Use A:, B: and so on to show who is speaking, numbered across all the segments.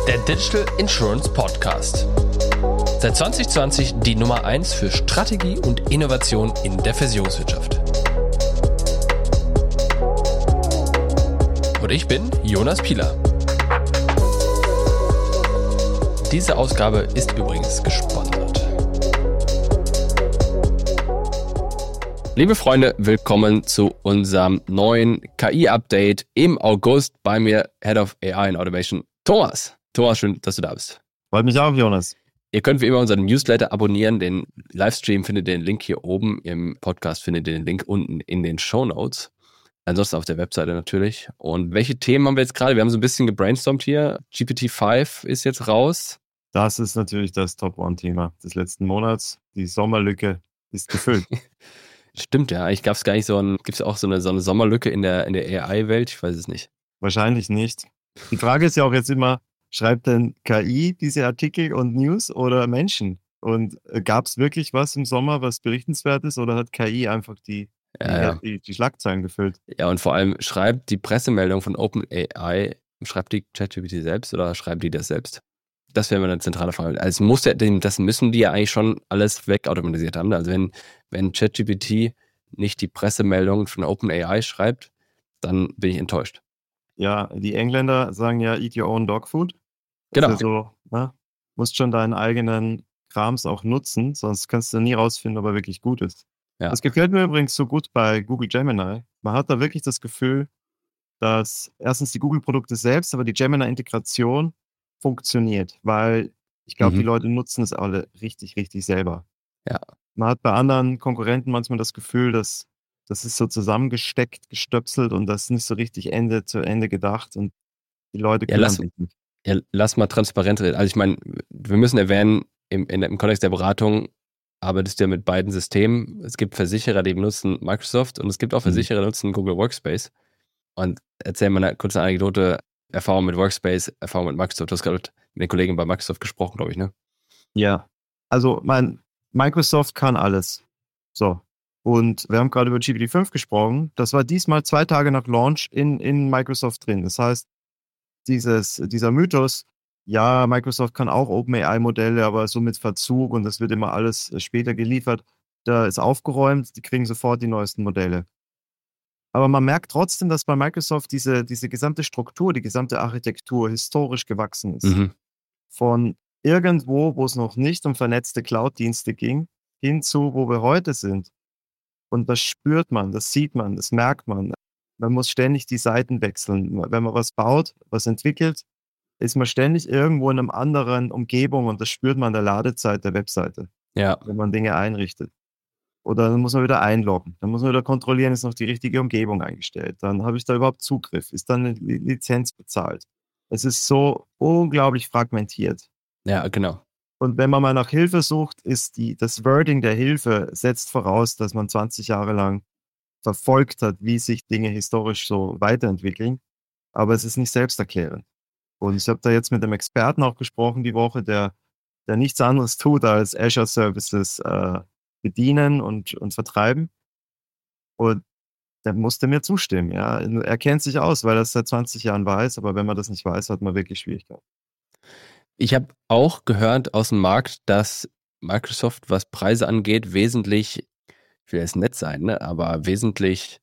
A: Der Digital Insurance Podcast. Seit 2020 die Nummer 1 für Strategie und Innovation in der Versicherungswirtschaft. Und ich bin Jonas Pieler. Diese Ausgabe ist übrigens gesponsert. Liebe Freunde, willkommen zu unserem neuen KI-Update im August. Bei mir Head of AI and Automation, Thomas. Thomas, schön, dass du da bist.
B: Freut mich auch, Jonas.
A: Ihr könnt wie immer unseren Newsletter abonnieren. Den Livestream findet ihr den Link hier oben. Im Podcast findet ihr den Link unten in den Shownotes. Ansonsten auf der Webseite natürlich. Und welche Themen haben wir jetzt gerade? Wir haben so ein bisschen gebrainstormt hier. GPT-5 ist jetzt raus.
B: Das ist natürlich das Top-One-Thema des letzten Monats. Die Sommerlücke ist gefüllt.
A: Stimmt, ja. Eigentlich gab es gar nicht gibt es auch so eine Sommerlücke in der AI-Welt? Ich weiß es nicht.
B: Wahrscheinlich nicht. Die Frage ist ja auch jetzt immer, schreibt denn KI diese Artikel und News oder Menschen? Und gab es wirklich was im Sommer, was berichtenswert ist, oder hat KI einfach die Schlagzeilen gefüllt?
A: Ja, und vor allem schreibt die Pressemeldung von OpenAI, schreibt die ChatGPT selbst oder schreibt die das selbst? Das wäre eine zentrale Frage. Also das müssen die ja eigentlich schon alles wegautomatisiert haben. Also wenn ChatGPT nicht die Pressemeldung von OpenAI schreibt, dann bin ich enttäuscht.
B: Ja, die Engländer sagen ja, eat your own dog food.
A: Genau.
B: Also, musst schon deinen eigenen Krams auch nutzen, sonst kannst du nie rausfinden, ob er wirklich gut ist.
A: Ja.
B: Das gefällt mir übrigens so gut bei Google Gemini. Man hat da wirklich das Gefühl, dass erstens die Google-Produkte selbst, aber die Gemini-Integration funktioniert, weil ich glaube, die Leute nutzen es alle richtig, richtig selber.
A: Ja.
B: Man hat bei anderen Konkurrenten manchmal das Gefühl, dass das ist so zusammengesteckt, gestöpselt und das ist nicht so richtig Ende zu Ende gedacht und die Leute kümmern sich nicht.
A: Ja, lass mal transparent reden. Also ich meine, wir müssen erwähnen, im Kontext der Beratung arbeitest du ja mit beiden Systemen. Es gibt Versicherer, die benutzen Microsoft und es gibt auch Versicherer, die nutzen Google Workspace. Und erzähl mal eine kurze Anekdote, Erfahrung mit Workspace, Erfahrung mit Microsoft. Du hast gerade mit den Kollegen bei Microsoft gesprochen, glaube ich, ne?
B: Ja, also Microsoft kann alles. So. Und wir haben gerade über GPT-5 gesprochen. Das war diesmal 2 Tage nach Launch in Microsoft drin. Das heißt, dieser Mythos, ja, Microsoft kann auch OpenAI-Modelle, aber so mit Verzug und das wird immer alles später geliefert, da ist aufgeräumt, die kriegen sofort die neuesten Modelle. Aber man merkt trotzdem, dass bei Microsoft diese gesamte Struktur, die gesamte Architektur historisch gewachsen ist. Von irgendwo, wo es noch nicht um vernetzte Cloud-Dienste ging, hin zu, wo wir heute sind. Und das spürt man, das sieht man, das merkt man. Man muss ständig die Seiten wechseln. Wenn man was baut, was entwickelt, ist man ständig irgendwo in einer anderen Umgebung und das spürt man an der Ladezeit der Webseite, wenn man Dinge einrichtet. Oder dann muss man wieder einloggen. Dann muss man wieder kontrollieren, ist noch die richtige Umgebung eingestellt. Dann habe ich da überhaupt Zugriff. Ist dann eine Lizenz bezahlt? Es ist so unglaublich fragmentiert.
A: Ja, genau.
B: Und wenn man mal nach Hilfe sucht, ist das Wording der Hilfe setzt voraus, dass man 20 Jahre lang verfolgt hat, wie sich Dinge historisch so weiterentwickeln. Aber es ist nicht selbsterklärend. Und ich habe da jetzt mit einem Experten auch gesprochen die Woche, der nichts anderes tut, als Azure Services bedienen und vertreiben. Und der musste mir zustimmen. Ja. Er kennt sich aus, weil er es seit 20 Jahren weiß, aber wenn man das nicht weiß, hat man wirklich Schwierigkeiten.
A: Ich habe auch gehört aus dem Markt, dass Microsoft, was Preise angeht, wesentlich, ich will jetzt nett sein, ne, aber wesentlich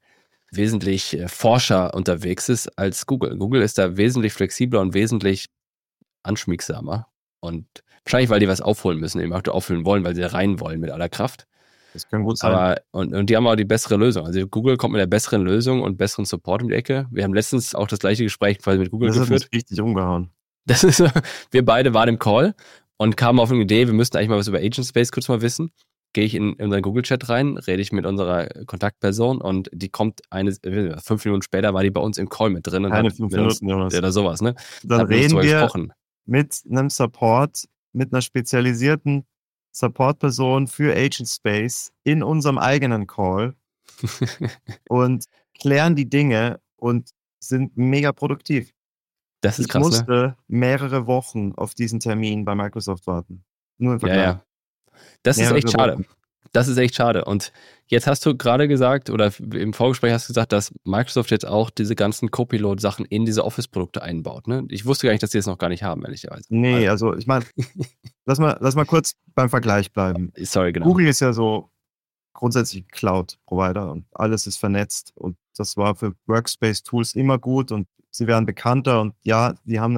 A: forscher unterwegs ist als Google. Google ist da wesentlich flexibler und wesentlich anschmiegsamer. Und wahrscheinlich, weil die was aufholen müssen, den Markt aufholen wollen, weil sie da rein wollen mit aller Kraft.
B: Das kann gut sein.
A: Aber, und die haben auch die bessere Lösung. Also Google kommt mit der besseren Lösung und besseren Support um die Ecke. Wir haben letztens auch das gleiche Gespräch quasi mit Google geführt.
B: Das hat mich richtig umgehauen.
A: Wir beide waren im Call und kamen auf eine Idee, wir müssten eigentlich mal was über Agent Space kurz mal wissen. Gehe ich in unseren Google-Chat rein, rede ich mit unserer Kontaktperson und die kommt 5 Minuten später war die bei uns im Call mit drin. Und
B: keine 5 Minuten, Jonas.
A: Oder sowas, ne?
B: Dann reden wir mit einem Support, mit einer spezialisierten Support-Person für Agent Space in unserem eigenen Call und klären die Dinge und sind mega produktiv.
A: Das ist krass,
B: ich musste mehrere Wochen auf diesen Termin bei Microsoft warten. Nur im Vergleich.
A: Ja. Das ist echt schade. Das ist echt schade. Und jetzt hast du gerade gesagt, oder im Vorgespräch hast du gesagt, dass Microsoft jetzt auch diese ganzen Copilot-Sachen in diese Office-Produkte einbaut. Ne? Ich wusste gar nicht, dass die das noch gar nicht haben, ehrlicherweise.
B: Nee, also ich meine, lass mal kurz beim Vergleich bleiben.
A: Sorry, genau.
B: Google ist ja so grundsätzlich Cloud-Provider und alles ist vernetzt und das war für Workspace-Tools immer gut und sie werden bekannter und ja, die haben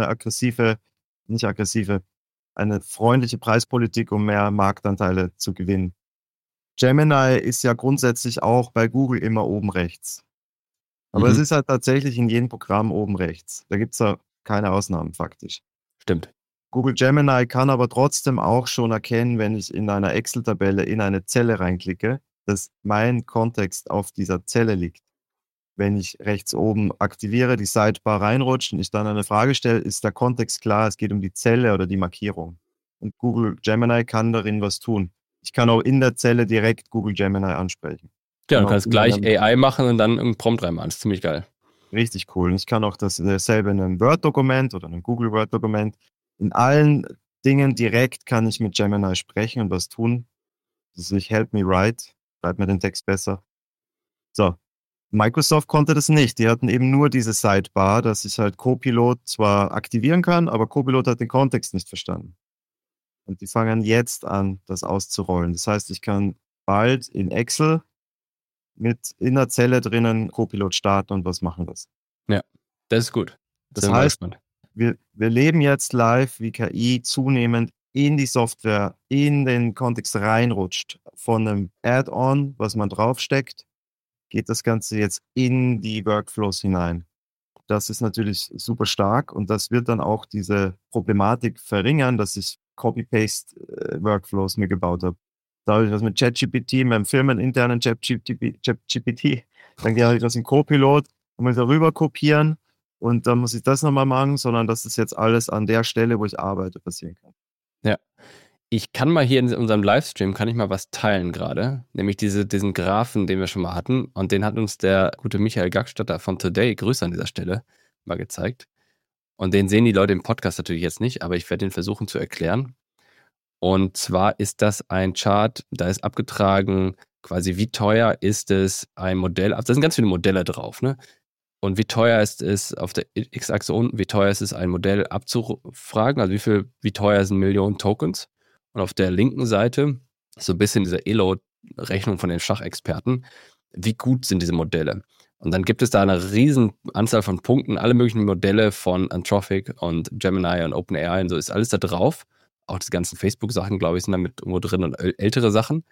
B: eine freundliche Preispolitik, um mehr Marktanteile zu gewinnen. Gemini ist ja grundsätzlich auch bei Google immer oben rechts. Aber es ist halt tatsächlich in jedem Programm oben rechts. Da gibt es ja keine Ausnahmen faktisch.
A: Stimmt.
B: Google Gemini kann aber trotzdem auch schon erkennen, wenn ich in einer Excel-Tabelle in eine Zelle reinklicke, dass mein Kontext auf dieser Zelle liegt. Wenn ich rechts oben aktiviere, die Sidebar reinrutscht und ich dann eine Frage stelle, ist der Kontext klar, es geht um die Zelle oder die Markierung. Und Google Gemini kann darin was tun. Ich kann auch in der Zelle direkt Google Gemini ansprechen.
A: Ja, du kannst gleich AI machen und dann irgendeinen Prompt reinmachen. Das ist ziemlich geil.
B: Richtig cool. Und ich kann auch dasselbe in einem Word-Dokument oder einem Google Word-Dokument. In allen Dingen direkt kann ich mit Gemini sprechen und was tun. Also ich help me write, schreib mir den Text besser. So. Microsoft konnte das nicht. Die hatten eben nur diese Sidebar, dass ich halt Copilot zwar aktivieren kann, aber Copilot hat den Kontext nicht verstanden. Und die fangen jetzt an, das auszurollen. Das heißt, ich kann bald in Excel mit in der Zelle drinnen Copilot starten und was machen das.
A: Ja, das ist gut.
B: Das heißt, wir leben jetzt live, wie KI zunehmend in die Software, in den Kontext reinrutscht. Von einem Add-on, was man draufsteckt, geht das Ganze jetzt in die Workflows hinein. Das ist natürlich super stark und das wird dann auch diese Problematik verringern, dass ich Copy-Paste-Workflows mir gebaut habe. Da habe ich was mit ChatGPT, meinem firmeninternen ChatGPT, dann gehe ich das in Copilot und muss darüber kopieren und dann muss ich das nochmal machen, sondern das ist jetzt alles an der Stelle, wo ich arbeite, passieren kann.
A: Ja. Ich kann mal hier in unserem Livestream, kann ich mal was teilen gerade, nämlich diesen Graphen, den wir schon mal hatten und den hat uns der gute Michael Gackstatter von Today, Grüße an dieser Stelle, mal gezeigt. Und den sehen die Leute im Podcast natürlich jetzt nicht, aber ich werde den versuchen zu erklären. Und zwar ist das ein Chart, da ist abgetragen, quasi wie teuer ist es ein Modell, da sind ganz viele Modelle drauf, ne? Und wie teuer ist es auf der X-Achse unten, wie teuer ist es ein Modell abzufragen, also wie teuer sind Millionen Tokens? Und auf der linken Seite so ein bisschen diese Elo-Rechnung von den Schachexperten. Wie gut sind diese Modelle? Und dann gibt es da eine riesen Anzahl von Punkten, alle möglichen Modelle von Anthropic und Gemini und OpenAI und so ist alles da drauf. Auch die ganzen Facebook-Sachen, glaube ich, sind da mit irgendwo drin und ältere Sachen.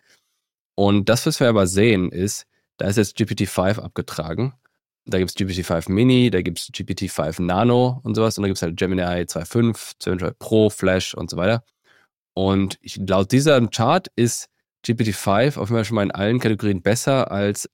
A: Und das, was wir aber sehen, ist, da ist jetzt GPT-5 abgetragen. Da gibt es GPT-5 Mini, da gibt es GPT-5 Nano und sowas. Und da gibt es halt Gemini 2.5, Gemini Pro, Flash und so weiter. Und laut diesem Chart ist GPT-5 auf jeden Fall schon mal in allen Kategorien besser als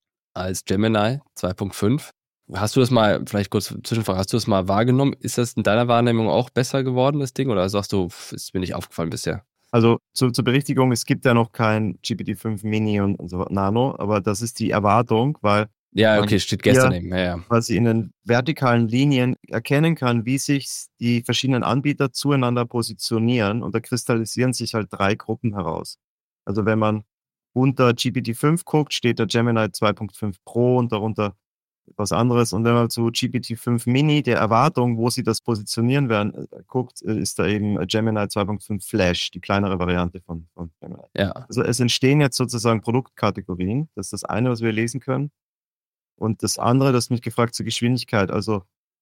A: Gemini 2.5. Hast du das mal, vielleicht kurz Zwischenfrage, hast du das mal wahrgenommen? Ist das in deiner Wahrnehmung auch besser geworden, das Ding? Oder sagst du, ist mir nicht aufgefallen bisher?
B: Also zur Berichtigung, es gibt ja noch kein GPT-5 Mini und so Nano, aber das ist die Erwartung, weil
A: ja, okay, steht gestern eben. Ja.
B: Weil sie in den vertikalen Linien erkennen kann, wie sich die verschiedenen Anbieter zueinander positionieren und da kristallisieren sich halt 3 Gruppen heraus. Also wenn man unter GPT-5 guckt, steht da Gemini 2.5 Pro und darunter was anderes und wenn man zu GPT-5 Mini, der Erwartung, wo sie das positionieren werden, guckt, ist da eben Gemini 2.5 Flash, die kleinere Variante von Gemini.
A: Ja.
B: Also es entstehen jetzt sozusagen Produktkategorien, das ist das eine, was wir lesen können. Und das andere, das mich gefragt zur Geschwindigkeit. Also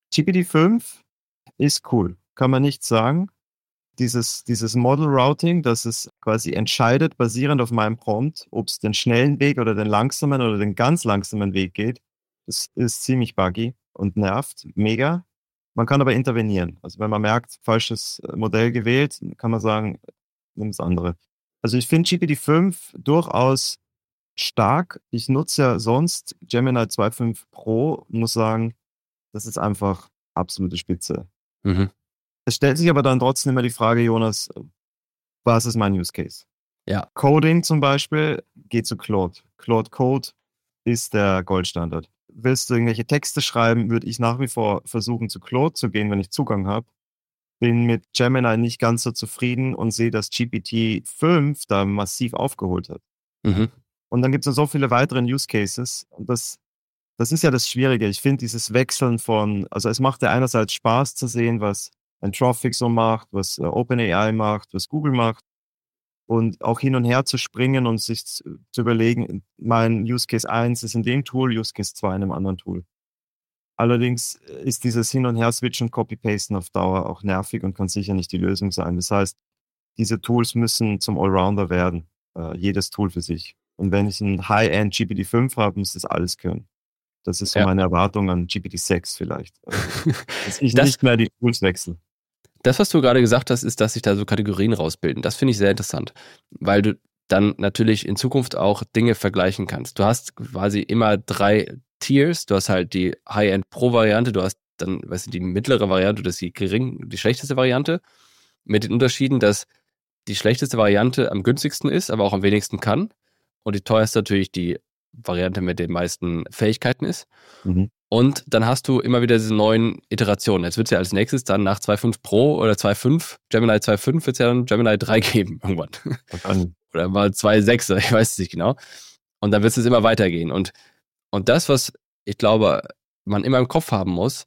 B: GPT-5 ist cool, kann man nicht sagen. Dieses Model Routing, das es quasi entscheidet, basierend auf meinem Prompt, ob es den schnellen Weg oder den langsamen oder den ganz langsamen Weg geht, das ist ziemlich buggy und nervt mega. Man kann aber intervenieren. Also wenn man merkt, falsches Modell gewählt, kann man sagen, nimm das andere. Also ich finde GPT-5 durchaus stark. Ich nutze ja sonst Gemini 2.5 Pro, muss sagen, das ist einfach absolute Spitze.
A: Mhm.
B: Es stellt sich aber dann trotzdem immer die Frage, Jonas, was ist mein Use Case?
A: Ja.
B: Coding zum Beispiel geht zu Claude. Claude Code ist der Goldstandard. Willst du irgendwelche Texte schreiben, würde ich nach wie vor versuchen, zu Claude zu gehen, wenn ich Zugang habe. Bin mit Gemini nicht ganz so zufrieden und sehe, dass GPT-5 da massiv aufgeholt hat.
A: Mhm.
B: Und dann gibt es noch so viele weitere Use Cases. Und das ist ja das Schwierige. Ich finde dieses Wechseln also es macht ja einerseits Spaß zu sehen, was Anthropic so macht, was OpenAI macht, was Google macht. Und auch hin und her zu springen und sich zu überlegen, mein Use Case 1 ist in dem Tool, Use Case 2 in einem anderen Tool. Allerdings ist dieses Hin- und Her-Switchen, Copy-Pasten auf Dauer auch nervig und kann sicher nicht die Lösung sein. Das heißt, diese Tools müssen zum Allrounder werden, jedes Tool für sich. Und wenn ich ein High-End GPT-5 habe, muss das alles können. Das ist so
A: Ja.
B: meine Erwartung an GPT-6 vielleicht. Dass ich
A: Das-
B: nicht mehr die Tools wechsle.
A: Das, was du gerade gesagt hast, ist, dass sich da so Kategorien rausbilden. Das finde ich sehr interessant, weil du dann natürlich in Zukunft auch Dinge vergleichen kannst. Du hast quasi immer 3 Tiers. Du hast halt die High-End-Pro-Variante, du hast dann, weißt du, die mittlere Variante, das ist die schlechteste Variante, mit den Unterschieden, dass die schlechteste Variante am günstigsten ist, aber auch am wenigsten kann. Und die teuerste natürlich die Variante mit den meisten Fähigkeiten ist.
B: Mhm.
A: Und dann hast du immer wieder diese neuen Iterationen. Jetzt wird es ja als nächstes dann nach 2.5 Pro oder 2.5, Gemini 2.5 wird es ja dann Gemini 3 geben irgendwann. Oder mal 2.6, ich weiß es nicht genau. Und dann wird es immer weitergehen. Und das, was ich glaube, man immer im Kopf haben muss,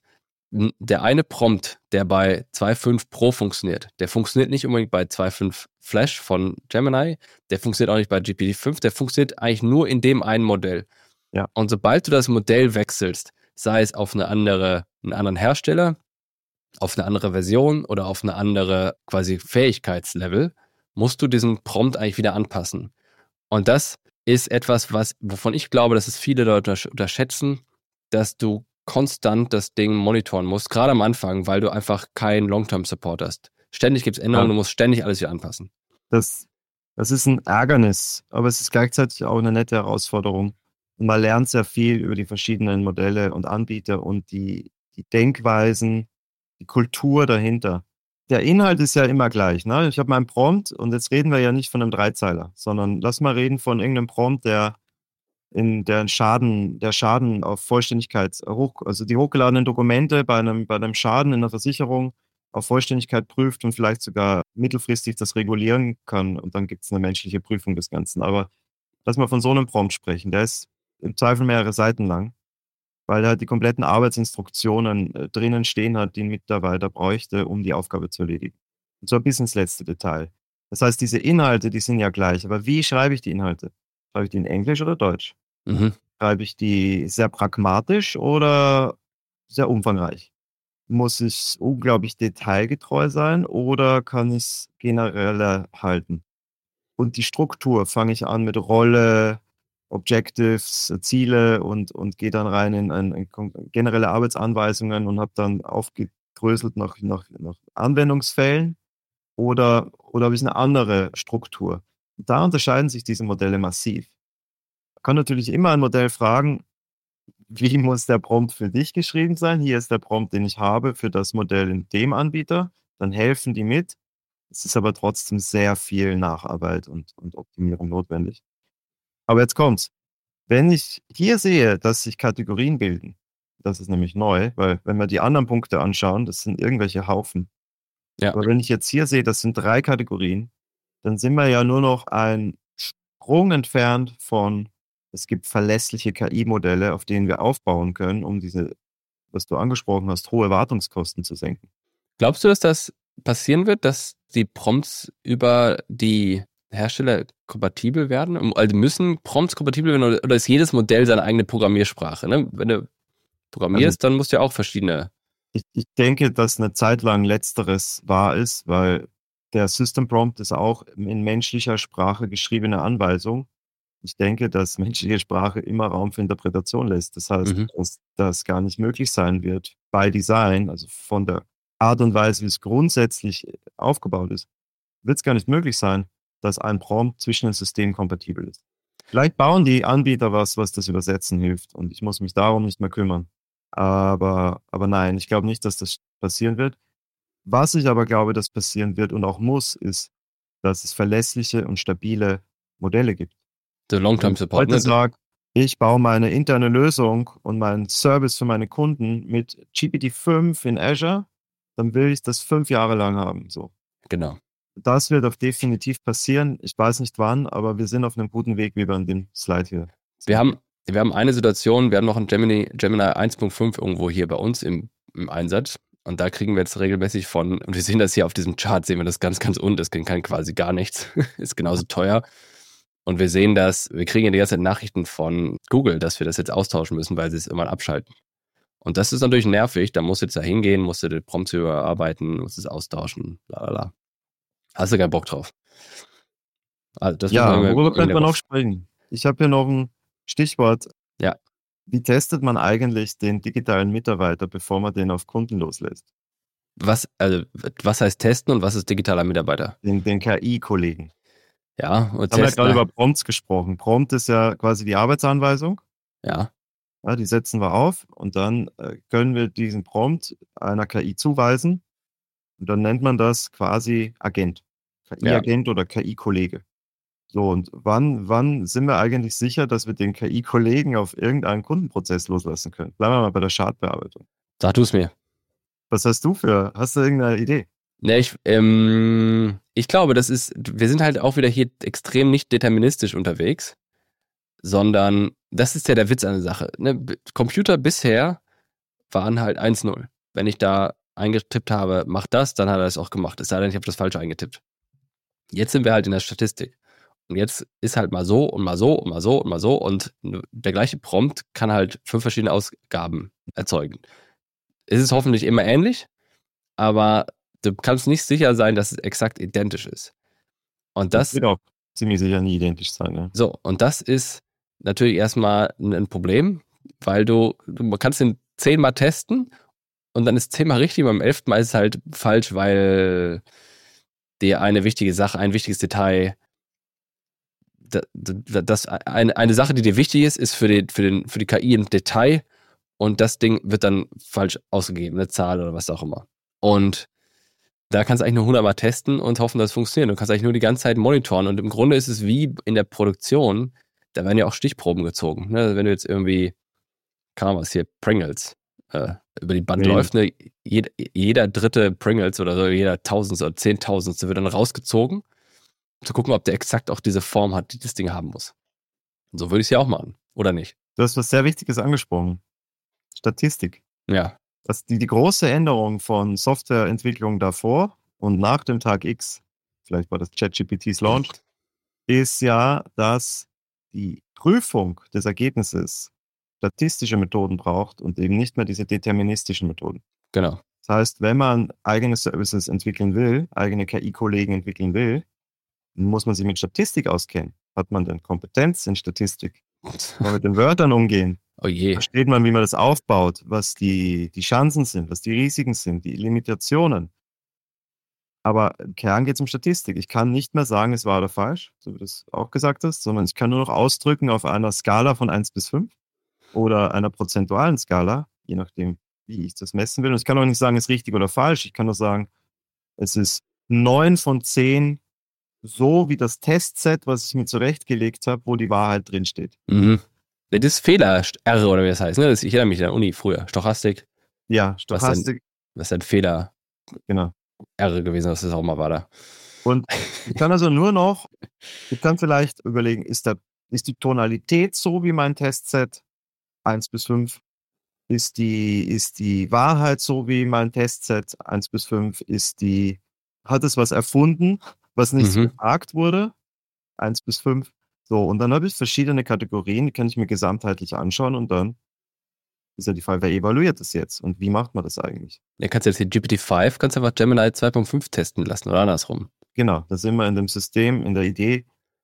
A: der eine Prompt, der bei 2.5 Pro funktioniert, der funktioniert nicht unbedingt bei 2.5 Flash von Gemini, der funktioniert auch nicht bei GPT-5, der funktioniert eigentlich nur in dem einen Modell.
B: Ja.
A: Und sobald du das Modell wechselst, sei es auf einen anderen Hersteller, auf eine andere Version oder auf eine andere quasi Fähigkeitslevel, musst du diesen Prompt eigentlich wieder anpassen. Und das ist etwas, wovon ich glaube, dass es viele Leute unterschätzen, dass du konstant das Ding monitoren musst, gerade am Anfang, weil du einfach keinen Long-Term-Support hast. Ständig gibt es Änderungen, du musst ständig alles wieder anpassen.
B: Das ist ein Ärgernis, aber es ist gleichzeitig auch eine nette Herausforderung. Und man lernt sehr viel über die verschiedenen Modelle und Anbieter und die Denkweisen, die Kultur dahinter. Der Inhalt ist ja immer gleich. Ne? Ich habe meinen Prompt und jetzt reden wir ja nicht von einem Dreizeiler, sondern lass mal reden von irgendeinem Prompt, der Schaden auf Vollständigkeit also die hochgeladenen Dokumente bei einem Schaden in der Versicherung auf Vollständigkeit prüft und vielleicht sogar mittelfristig das regulieren kann. Und dann gibt es eine menschliche Prüfung des Ganzen. Aber lass mal von so einem Prompt sprechen. Der ist im Zweifel mehrere Seiten lang, weil er halt die kompletten Arbeitsinstruktionen drinnen stehen hat, die ein Mitarbeiter bräuchte, um die Aufgabe zu erledigen. Und zwar bis ins letzte Detail. Das heißt, diese Inhalte, die sind ja gleich. Aber wie schreibe ich die Inhalte? Schreibe ich die in Englisch oder Deutsch?
A: Mhm.
B: Schreibe ich die sehr pragmatisch oder sehr umfangreich? Muss ich unglaublich detailgetreu sein oder kann ich es genereller halten? Und die Struktur fange ich an mit Rolle, Objectives, Ziele und gehe dann rein in generelle Arbeitsanweisungen und habe dann aufgedröselt nach Anwendungsfällen oder habe ich eine andere Struktur? Da unterscheiden sich diese Modelle massiv. Man kann natürlich immer ein Modell fragen, wie muss der Prompt für dich geschrieben sein? Hier ist der Prompt, den ich habe für das Modell in dem Anbieter. Dann helfen die mit. Es ist aber trotzdem sehr viel Nacharbeit und Optimierung notwendig. Aber jetzt kommt's. Wenn ich hier sehe, dass sich Kategorien bilden, das ist nämlich neu, weil wenn wir die anderen Punkte anschauen, das sind irgendwelche Haufen.
A: Ja.
B: Aber wenn ich jetzt hier sehe, das sind 3 Kategorien, dann sind wir ja nur noch einen Sprung entfernt von, es gibt verlässliche KI-Modelle, auf denen wir aufbauen können, um diese, was du angesprochen hast, hohe Wartungskosten zu senken.
A: Glaubst du, dass das passieren wird, dass die Prompts über die Hersteller kompatibel werden? Also müssen Prompts kompatibel werden oder ist jedes Modell seine eigene Programmiersprache? Ne? Wenn du programmierst, dann musst du ja auch verschiedene.
B: Ich denke, dass eine Zeit lang Letzteres wahr ist, weil der System Prompt ist auch in menschlicher Sprache geschriebene Anweisung. Ich denke, dass menschliche Sprache immer Raum für Interpretation lässt. Das heißt, dass das gar nicht möglich sein wird bei Design, also von der Art und Weise, wie es grundsätzlich aufgebaut ist, wird es gar nicht möglich sein, dass ein Prompt zwischen den Systemen kompatibel ist. Vielleicht bauen die Anbieter was das Übersetzen hilft und ich muss mich darum nicht mehr kümmern. Aber nein, ich glaube nicht, dass das passieren wird. Was ich aber glaube, dass passieren wird und auch muss, ist, dass es verlässliche und stabile Modelle gibt.
A: The Long-Term Support.
B: Wenn ich heute sage, ich baue meine interne Lösung und meinen Service für meine Kunden mit GPT-5 in Azure, dann will ich das 5 Jahre lang haben. So.
A: Genau.
B: das wird auch definitiv passieren. Ich weiß nicht wann, aber wir sind auf einem guten Weg, wie wir an dem Slide hier
A: Wir
B: sehen.
A: haben eine Situation, wir haben noch ein Gemini 1.5 irgendwo hier bei uns im Einsatz. Und da kriegen wir jetzt regelmäßig und wir sehen das hier auf diesem Chart, sehen wir das ganz, ganz unten, das kann quasi gar nichts, ist genauso teuer. Und wir sehen wir kriegen ja die ganze Zeit Nachrichten von Google, dass wir das jetzt austauschen müssen, weil sie es immer abschalten. Und das ist natürlich nervig, da musst du jetzt da hingehen, musst du den Prompt überarbeiten, musst es austauschen, bla. Hast du keinen Bock drauf. Also das muss man
B: Worüber könnte man
A: auch
B: auch sprechen? Ich habe hier noch ein Stichwort.
A: Ja.
B: Wie testet man eigentlich den digitalen Mitarbeiter, bevor man den auf Kunden loslässt?
A: Was heißt testen und was ist digitaler Mitarbeiter?
B: Den KI-Kollegen.
A: Ja, und
B: Haben wir ja gerade über Prompts gesprochen. Prompt ist ja quasi die Arbeitsanweisung.
A: Ja.
B: Ja, die setzen wir auf und dann können wir diesen Prompt einer KI zuweisen. Und dann nennt man das quasi Agent. KI-Agent oder KI-Kollege. So, und wann sind wir eigentlich sicher, dass wir den KI-Kollegen auf irgendeinen Kundenprozess loslassen können? Bleiben wir mal bei der Schadbearbeitung.
A: Sag du es mir.
B: Was hast du irgendeine Idee?
A: Ne, ich glaube, wir sind halt auch wieder hier extrem nicht deterministisch unterwegs, sondern das ist ja der Witz an der Sache. Ne? Computer bisher waren halt 1-0. Wenn ich da eingetippt habe, mach das, dann hat er es auch gemacht. Es sei denn, ich habe das falsch eingetippt. Jetzt sind wir halt in der Statistik. Und jetzt ist halt mal so und mal so und mal so und mal so und der gleiche Prompt kann halt 5 verschiedene Ausgaben erzeugen. Es ist hoffentlich immer ähnlich, aber du kannst nicht sicher sein, dass es exakt identisch ist. Und
B: Das wird auch ziemlich sicher nie identisch sein. Ne?
A: So, und das ist natürlich erstmal ein Problem, weil du kannst den 10-mal testen und dann ist 10-mal richtig, beim 11. Mal ist es halt falsch, weil dir eine wichtige Sache, ein wichtiges Detail, eine Sache, die dir wichtig ist für die KI ein Detail und das Ding wird dann falsch ausgegeben, eine Zahl oder was auch immer. Und da kannst du eigentlich nur 100-mal testen und hoffen, dass es funktioniert. Du kannst eigentlich nur die ganze Zeit monitoren. Und im Grunde ist es wie in der Produktion, da werden ja auch Stichproben gezogen. Ne? Wenn du jetzt irgendwie, keine Ahnung was hier, Pringles über die Band läuft, ne? Jeder dritte Pringles oder so, jeder Tausendste oder Zehntausendste wird dann rausgezogen, um zu gucken, ob der exakt auch diese Form hat, die das Ding haben muss. Und so würde ich es ja auch machen, oder nicht?
B: Du hast was sehr Wichtiges angesprochen. Statistik.
A: Ja.
B: Die große Änderung von Softwareentwicklung davor und nach dem Tag X, vielleicht war das ChatGPTs Launch, ist ja, dass die Prüfung des Ergebnisses statistische Methoden braucht und eben nicht mehr diese deterministischen Methoden.
A: Genau.
B: Das heißt, wenn man eigene Services entwickeln will, eigene KI-Kollegen entwickeln will, muss man sich mit Statistik auskennen. Hat man denn Kompetenz in Statistik? Kann man mit den Wörtern umgehen?
A: Oh je.
B: Versteht man, wie man das aufbaut, was die Chancen sind, was die Risiken sind, die Limitationen. Aber im Kern geht es um Statistik. Ich kann nicht mehr sagen, es war oder falsch, so wie du es auch gesagt hast, sondern ich kann nur noch ausdrücken auf einer Skala von 1 bis 5 oder einer prozentualen Skala, je nachdem, wie ich das messen will. Und ich kann auch nicht sagen, es ist richtig oder falsch. Ich kann nur sagen, es ist 9 von 10 so wie das Testset, was ich mir zurechtgelegt habe, wo die Wahrheit drinsteht.
A: Mhm. Das ist Fehler R oder wie das heißt. Ne? Ich erinnere mich an der Uni früher. Stochastik.
B: Ja, Stochastik.
A: Was ein Fehler
B: genau.
A: R gewesen, was das auch mal war da.
B: Und ich kann also ich kann vielleicht überlegen, ist die Tonalität so wie mein Testset 1 bis 5? Ist die Wahrheit so wie mein Testset 1 bis 5? Hat es was erfunden, was nicht gefragt wurde? 1 bis 5. So, und dann habe ich verschiedene Kategorien, die kann ich mir gesamtheitlich anschauen und dann ist ja die Frage, wer evaluiert das jetzt und wie macht man das eigentlich?
A: Ja, kannst du jetzt hier GPT-5, kannst du einfach Gemini 2.5 testen lassen oder andersrum.
B: Genau, da sind wir in dem System, in der Idee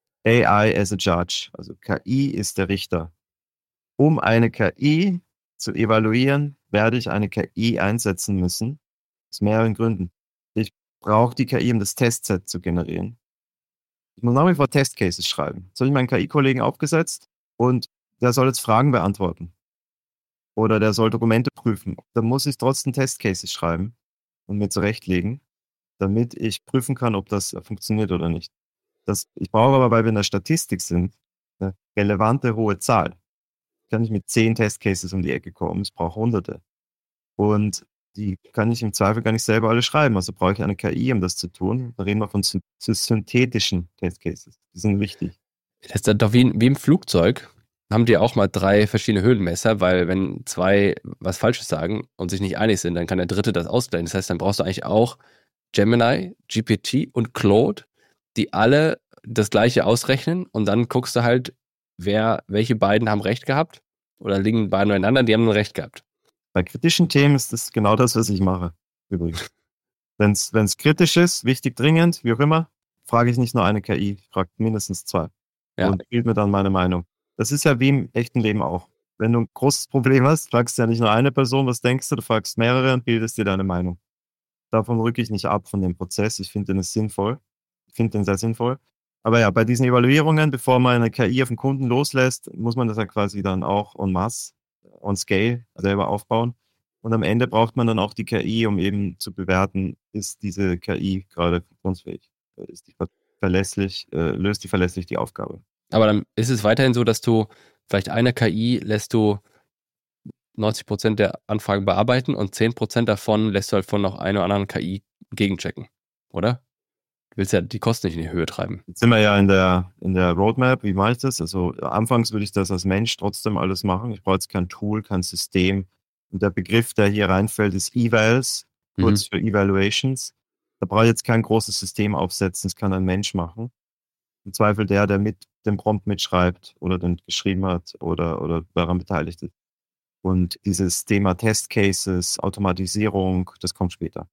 B: AI as a Judge, also KI ist der Richter. Um eine KI zu evaluieren, werde ich eine KI einsetzen müssen, aus mehreren Gründen. Ich brauche die KI, um das Testset zu generieren. Ich muss nach wie vor Testcases schreiben. Jetzt habe ich meinen KI-Kollegen aufgesetzt und der soll jetzt Fragen beantworten. Oder der soll Dokumente prüfen. Dann muss ich trotzdem Testcases schreiben und mir zurechtlegen, damit ich prüfen kann, ob das funktioniert oder nicht. Ich brauche aber, weil wir in der Statistik sind, eine relevante hohe Zahl. Ich kann nicht mit 10 Testcases um die Ecke kommen, ich brauche Hunderte. Und die kann ich im Zweifel gar nicht selber alle schreiben. Also brauche ich eine KI, um das zu tun. Da reden wir von synthetischen Testcases. Die sind wichtig.
A: Das ist doch wie im Flugzeug. Haben die auch mal 3 verschiedene Höhenmesser, weil wenn 2 was Falsches sagen und sich nicht einig sind, dann kann der dritte das ausgleichen. Das heißt, dann brauchst du eigentlich auch Gemini, GPT und Claude, die alle das Gleiche ausrechnen und dann guckst du halt, welche beiden haben recht gehabt oder liegen beide nebeneinander, die haben nur recht gehabt.
B: Bei kritischen Themen ist das genau das, was ich mache, übrigens. Wenn es kritisch ist, wichtig, dringend, wie auch immer, frage ich nicht nur eine KI, ich frage mindestens 2.
A: Ja.
B: Und gilt mir dann meine Meinung. Das ist ja wie im echten Leben auch. Wenn du ein großes Problem hast, fragst du ja nicht nur eine Person, was denkst du fragst mehrere und bildest dir deine Meinung. Davon rücke ich nicht ab von dem Prozess. Ich finde den sinnvoll. Ich finde den sehr sinnvoll. Aber ja, bei diesen Evaluierungen, bevor man eine KI auf den Kunden loslässt, muss man das ja quasi dann auch en masse, on scale selber aufbauen. Und am Ende braucht man dann auch die KI, um eben zu bewerten, ist diese KI gerade funktionsfähig? Ist die verlässlich, löst die verlässlich die Aufgabe?
A: Aber dann ist es weiterhin so, dass du vielleicht eine KI lässt du 90% der Anfragen bearbeiten und 10% davon lässt du halt von noch einer oder anderen KI gegenchecken, oder? Du willst ja die Kosten nicht in die Höhe treiben.
B: Jetzt sind wir ja in der Roadmap. Wie mache ich das? Also anfangs würde ich das als Mensch trotzdem alles machen. Ich brauche jetzt kein Tool, kein System. Und der Begriff, der hier reinfällt, ist Evals, kurz für Evaluations. Da brauche ich jetzt kein großes System aufsetzen, das kann ein Mensch machen. Im Zweifel der mit dem Prompt mitschreibt oder den geschrieben hat oder daran beteiligt ist. Und dieses Thema Test Cases, Automatisierung, das kommt später.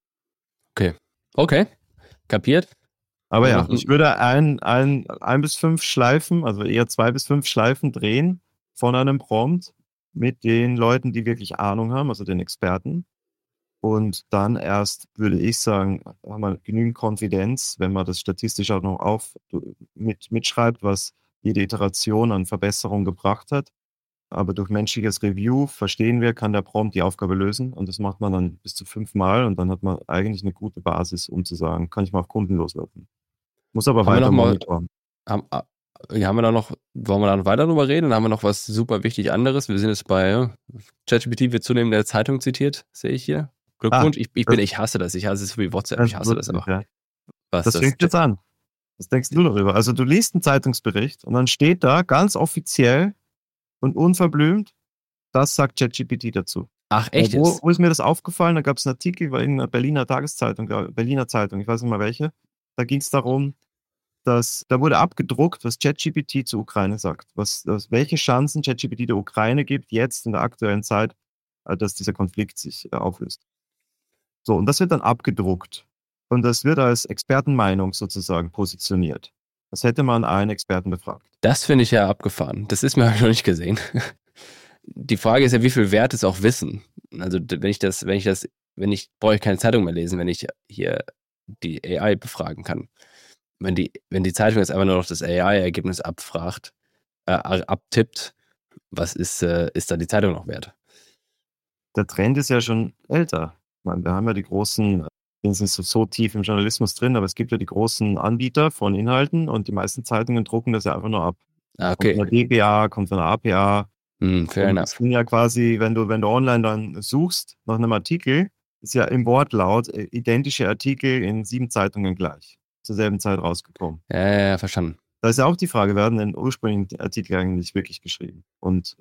A: Okay, kapiert.
B: Aber ja, ich würde ein bis 5 Schleifen, also eher 2 bis 5 Schleifen drehen von einem Prompt mit den Leuten, die wirklich Ahnung haben, also den Experten. Und dann erst, würde ich sagen, haben wir genügend Konfidenz, wenn man das statistisch auch noch mitschreibt, was jede Iteration an Verbesserung gebracht hat. Aber durch menschliches Review verstehen wir, kann der Prompt die Aufgabe lösen. Und das macht man dann bis zu 5 Mal. Und dann hat man eigentlich eine gute Basis, um zu sagen, kann ich mal auf Kunden loslaufen. Muss aber weiter monitoren.
A: Wollen wir da noch weiter drüber reden? Dann haben wir noch was super wichtig anderes. Wir sind jetzt bei ChatGPT wird zunehmend in der Zeitung zitiert, sehe ich hier. Glückwunsch. Ich hasse das. Ich hasse es wie WhatsApp. Ich hasse das auch.
B: Ja. Das fängt jetzt an. Was denkst du darüber? Also du liest einen Zeitungsbericht und dann steht da ganz offiziell und unverblümt, das sagt ChatGPT dazu.
A: Ach, echt?
B: Wo ist mir das aufgefallen? Da gab es einen Artikel in einer Berliner Tageszeitung, Berliner Zeitung, ich weiß nicht mal welche. Da ging es darum, dass da wurde abgedruckt, was ChatGPT zur Ukraine sagt. Welche Chancen ChatGPT der Ukraine gibt, jetzt in der aktuellen Zeit, dass dieser Konflikt sich auflöst. So, und das wird dann abgedruckt. Und das wird als Expertenmeinung sozusagen positioniert. Das hätte man einen Experten befragt.
A: Das finde ich ja abgefahren. Das ist mir noch nicht gesehen. Die Frage ist ja, wie viel wert ist auch Wissen? Also wenn ich brauche ich keine Zeitung mehr lesen, wenn ich hier die AI befragen kann. Wenn die Zeitung jetzt einfach nur noch das AI-Ergebnis abtippt, was ist da die Zeitung noch wert?
B: Der Trend ist ja schon älter. Ich meine, wir haben ja die großen, wir sind so tief im Journalismus drin, aber es gibt ja die großen Anbieter von Inhalten und die meisten Zeitungen drucken das ja einfach nur ab.
A: Okay.
B: Kommt von der DPA, kommt von der APA.
A: Fair enough.
B: Das sind ja quasi, wenn du online dann suchst nach einem Artikel, ist ja im Wortlaut identische Artikel in 7 Zeitungen gleich zur selben Zeit rausgekommen.
A: Ja, verstanden.
B: Da ist ja auch die Frage, werden denn ursprünglichen Artikel eigentlich wirklich geschrieben? Und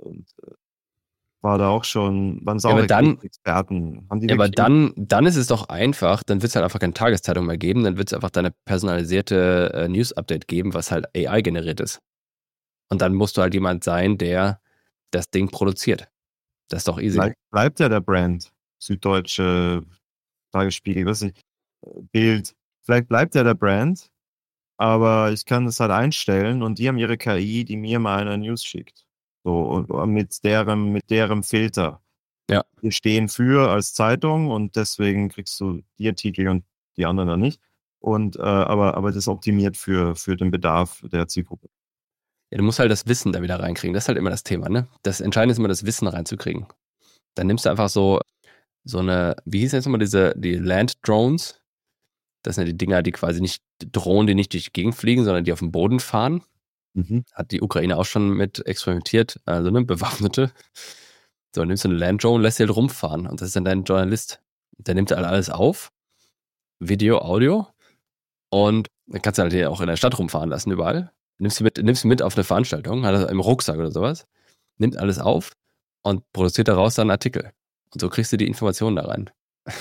B: war da auch schon, waren es auch Experten?
A: Aber dann ist es doch einfach, dann wird es halt einfach keine Tageszeitung mehr geben, dann wird es einfach deine personalisierte News-Update geben, was halt AI generiert ist. Und dann musst du halt jemand sein, der das Ding produziert. Das ist doch easy.
B: Bleibt ja der Brand. Süddeutsche, Tagesspiegel, was ich, Bild. Vielleicht bleibt ja der Brand, aber ich kann das halt einstellen und die haben ihre KI, die mir meine News schickt. So, und mit deren Filter.
A: Ja.
B: Wir stehen für als Zeitung und deswegen kriegst du die Artikel und die anderen dann nicht. Und aber das optimiert für den Bedarf der Zielgruppe.
A: Ja, du musst halt das Wissen da wieder reinkriegen. Das ist halt immer das Thema, ne? Das Entscheidende ist immer, das Wissen reinzukriegen. Dann nimmst du einfach so eine, wie hieß jetzt nochmal die Land Drones? Das sind ja die Dinger, die quasi nicht drohen, die nicht durch die Gegend fliegen, sondern die auf dem Boden fahren. Hat die Ukraine auch schon mit experimentiert, also ne, Bewaffnete. So, nimmst du eine Land Drone, lässt sie halt rumfahren und das ist dann dein Journalist. Der nimmt halt alles auf, Video, Audio, und dann kannst du halt hier auch in der Stadt rumfahren lassen, überall. Nimmst du mit auf eine Veranstaltung, hat er im Rucksack oder sowas, nimmt alles auf und produziert daraus dann einen Artikel. Und so kriegst du die Informationen da rein.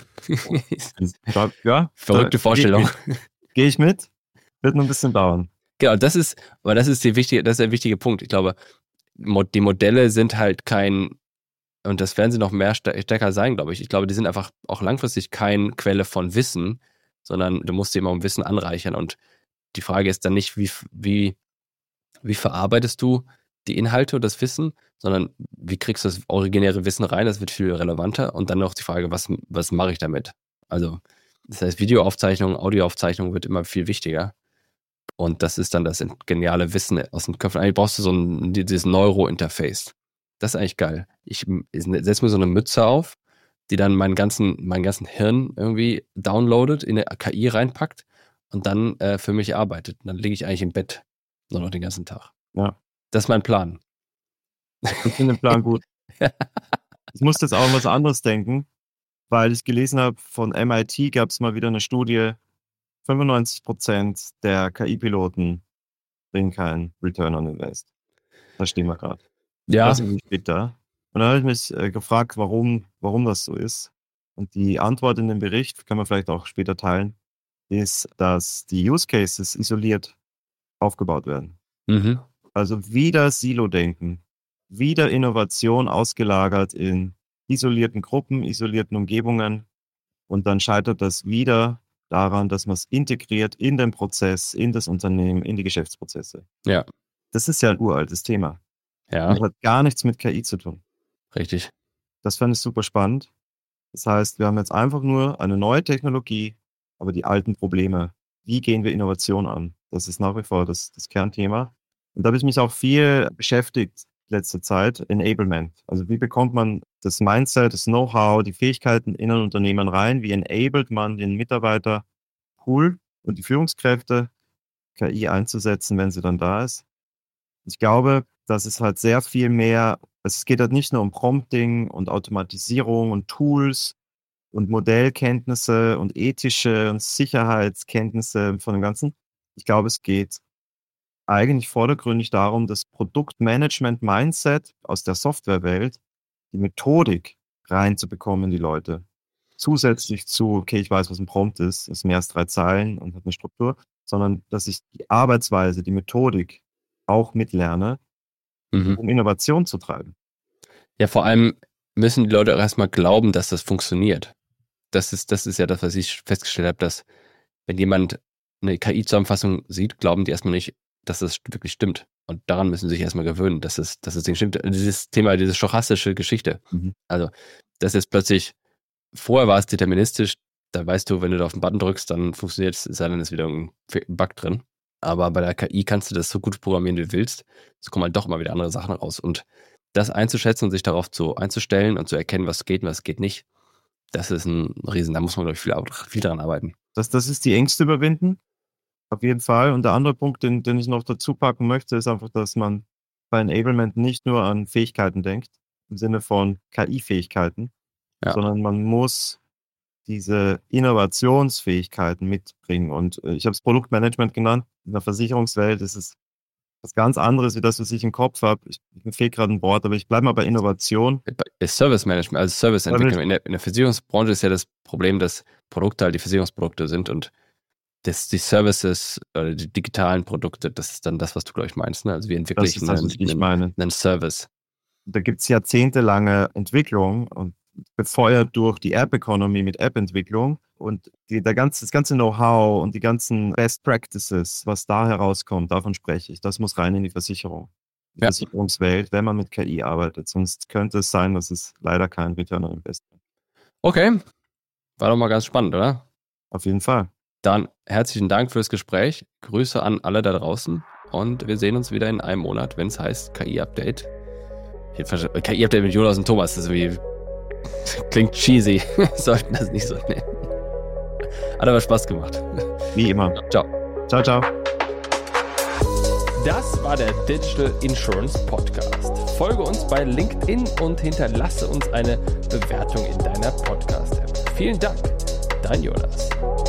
B: Ja,
A: verrückte Vorstellung.
B: Gehe ich mit, wird nur ein bisschen dauern.
A: Genau, das ist der wichtige Punkt. Ich glaube, die Modelle sind halt kein, und das werden sie noch mehr stärker sein, glaube ich. Ich glaube, die sind einfach auch langfristig keine Quelle von Wissen, sondern du musst sie immer um Wissen anreichern. Und die Frage ist dann nicht, wie verarbeitest du die Inhalte und das Wissen, sondern wie kriegst du das originäre Wissen rein? Das wird viel relevanter. Und dann noch die Frage, was mache ich damit? Also, das heißt, Videoaufzeichnung, Audioaufzeichnung wird immer viel wichtiger. Und das ist dann das geniale Wissen aus den Köpfen. Eigentlich brauchst du dieses Neuro-Interface. Das ist eigentlich geil. Ich setze mir so eine Mütze auf, die dann meinen ganzen Hirn irgendwie downloadet, in eine KI reinpackt und dann für mich arbeitet. Und dann liege ich eigentlich im Bett nur noch den ganzen Tag.
B: Ja.
A: Das ist mein Plan.
B: Ich finde den Plan gut. Ich musste jetzt auch an was anderes denken, weil ich gelesen habe, von MIT gab es mal wieder eine Studie, 95% der KI-Piloten bringen keinen Return on Invest. Da stehen wir gerade.
A: Ja.
B: Das steht da. Und dann habe ich mich gefragt, warum das so ist. Und die Antwort in dem Bericht, kann man vielleicht auch später teilen, ist, dass die Use Cases isoliert aufgebaut werden.
A: Mhm.
B: Also wieder Silo-Denken, wieder Innovation ausgelagert in isolierten Gruppen, isolierten Umgebungen, und dann scheitert das wieder daran, dass man es integriert in den Prozess, in das Unternehmen, in die Geschäftsprozesse.
A: Ja.
B: Das ist ja ein uraltes Thema.
A: Ja.
B: Das hat gar nichts mit KI zu tun.
A: Richtig.
B: Das fand ich super spannend. Das heißt, wir haben jetzt einfach nur eine neue Technologie, aber die alten Probleme. Wie gehen wir Innovation an? Das ist nach wie vor das Kernthema. Und da habe ich mich auch viel beschäftigt letzte Zeit, Enablement. Also wie bekommt man das Mindset, das Know-how, die Fähigkeiten in ein Unternehmen rein? Wie enabled man den Mitarbeiterpool und die Führungskräfte, KI einzusetzen, wenn sie dann da ist? Ich glaube, das ist halt sehr viel mehr, es geht halt nicht nur um Prompting und Automatisierung und Tools und Modellkenntnisse und ethische und Sicherheitskenntnisse von dem Ganzen. Ich glaube, es geht eigentlich vordergründig darum, das Produktmanagement-Mindset aus der Softwarewelt, die Methodik reinzubekommen in die Leute. Zusätzlich zu, okay, ich weiß, was ein Prompt ist mehr als 3 Zeilen und hat eine Struktur, sondern dass ich die Arbeitsweise, die Methodik auch mitlerne, um Innovation zu treiben.
A: Ja, vor allem müssen die Leute auch erstmal glauben, dass das funktioniert. Das ist ja das, was ich festgestellt habe, dass wenn jemand eine KI-Zusammenfassung sieht, glauben die erstmal nicht, dass das wirklich stimmt. Und daran müssen sie sich erstmal gewöhnen, dass das Ding stimmt. Dieses Thema, diese stochastische Geschichte. Also, das ist plötzlich, vorher war es deterministisch, da weißt du, wenn du da auf den Button drückst, dann funktioniert es, sei denn, ist wieder ein Bug drin. Aber bei der KI kannst du das so gut programmieren, wie du willst. Es kommen halt doch immer wieder andere Sachen raus. Und das einzuschätzen und sich darauf einzustellen und zu erkennen, was geht und was geht nicht, das ist ein Riesen. Da muss man, glaube ich, viel daran arbeiten.
B: Das ist die Ängste überwinden. Auf jeden Fall. Und der andere Punkt, den ich noch dazu packen möchte, ist einfach, dass man bei Enablement nicht nur an Fähigkeiten denkt, im Sinne von KI-Fähigkeiten, sondern man muss diese Innovationsfähigkeiten mitbringen. Und ich habe es Produktmanagement genannt. In der Versicherungswelt ist es was ganz anderes, wie das, was ich im Kopf habe. Mir fehlt gerade ein Wort, aber ich bleibe mal bei Innovation.
A: Service Management, also Serviceentwicklung. In der Versicherungsbranche ist ja das Problem, dass Produkte halt die Versicherungsprodukte sind und die Services oder die digitalen Produkte, das ist dann das, was du, glaube ich, meinst. Ne? Also wie entwickle ich einen Service?
B: Da gibt es jahrzehntelange Entwicklung und befeuert durch die App-Economy mit App-Entwicklung und das ganze Know-how und die ganzen Best Practices, was da herauskommt, davon spreche ich. Das muss rein in die Versicherung. Die Versicherungswelt, wenn man mit KI arbeitet. Sonst könnte es sein, dass es leider kein Return on Investment.
A: Okay. War doch mal ganz spannend, oder?
B: Auf jeden Fall.
A: Dann herzlichen Dank fürs Gespräch. Grüße an alle da draußen und wir sehen uns wieder in einem Monat, wenn es heißt KI-Update. KI-Update mit Jonas und Thomas, das ist irgendwie, klingt cheesy. Wir sollten das nicht so nennen. Hat aber Spaß gemacht.
B: Wie immer.
A: Ciao.
B: Ciao, ciao.
A: Das war der Digital Insurance Podcast. Folge uns bei LinkedIn und hinterlasse uns eine Bewertung in deiner Podcast-App. Vielen Dank, dein Jonas.